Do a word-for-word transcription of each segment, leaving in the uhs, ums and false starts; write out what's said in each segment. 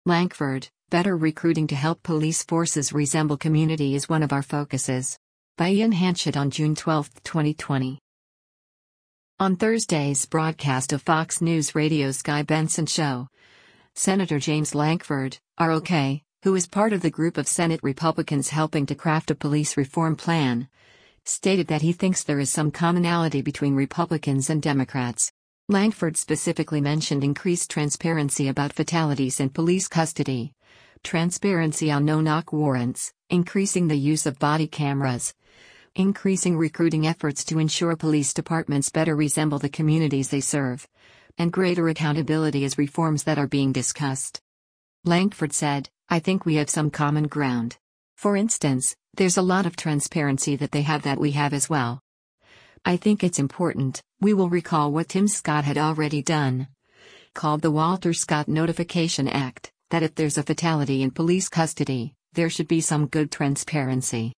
Langford, better recruiting to help police forces resemble community is one of our focuses. By Ian Hanchett on June twelfth, twenty twenty. On Thursday's broadcast of Fox News Radio's Guy Benson Show, Senator James Lankford, R O K, who is part of the group of Senate Republicans helping to craft a police reform plan, stated that he thinks there is some commonality between Republicans and Democrats. Lankford specifically mentioned increased transparency about fatalities in police custody, transparency on no-knock warrants, increasing the use of body cameras, increasing recruiting efforts to ensure police departments better resemble the communities they serve, and greater accountability as reforms that are being discussed. Lankford said, "I think we have some common ground. For instance, there's a lot of transparency that they have that we have as well. I think it's important, we will recall what Tim Scott had already done, called the Walter Scott Notification Act, that if there's a fatality in police custody, there should be some good transparency.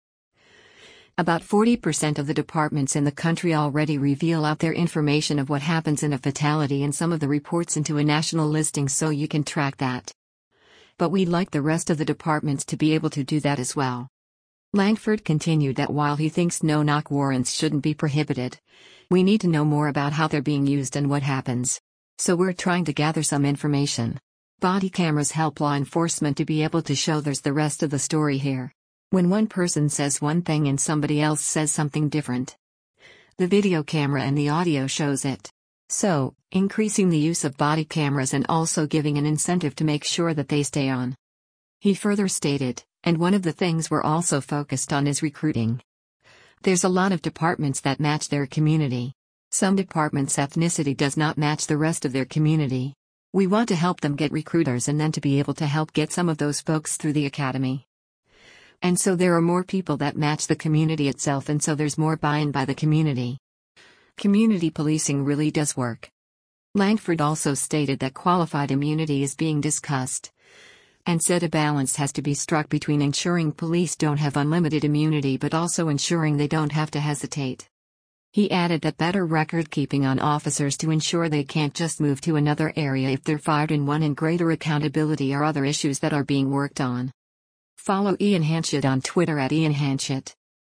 About forty percent of the departments in the country already reveal out their information of what happens in a fatality and some of the reports into a national listing so you can track that. But we'd like the rest of the departments to be able to do that as well." Lankford continued that while he thinks no-knock warrants shouldn't be prohibited, we need to know more about how they're being used and what happens. So we're trying to gather some information. Body cameras help law enforcement to be able to show there's the rest of the story here. When one person says one thing and somebody else says something different, the video camera and the audio shows it. So, increasing the use of body cameras and also giving an incentive to make sure that they stay on." He further stated, "And one of the things we're also focused on is recruiting. There's a lot of departments that match their community. Some departments' ethnicity does not match the rest of their community. We want to help them get recruiters and then to be able to help get some of those folks through the academy. And so there are more people that match the community itself, and so there's more buy-in by the community. Community policing really does work." Lankford also stated that qualified immunity is being discussed, and said a balance has to be struck between ensuring police don't have unlimited immunity but also ensuring they don't have to hesitate. He added that better record keeping on officers to ensure they can't just move to another area if they're fired in one, and greater accountability are other issues that are being worked on. Follow Ian Hanchett on Twitter at Ian Hanchett.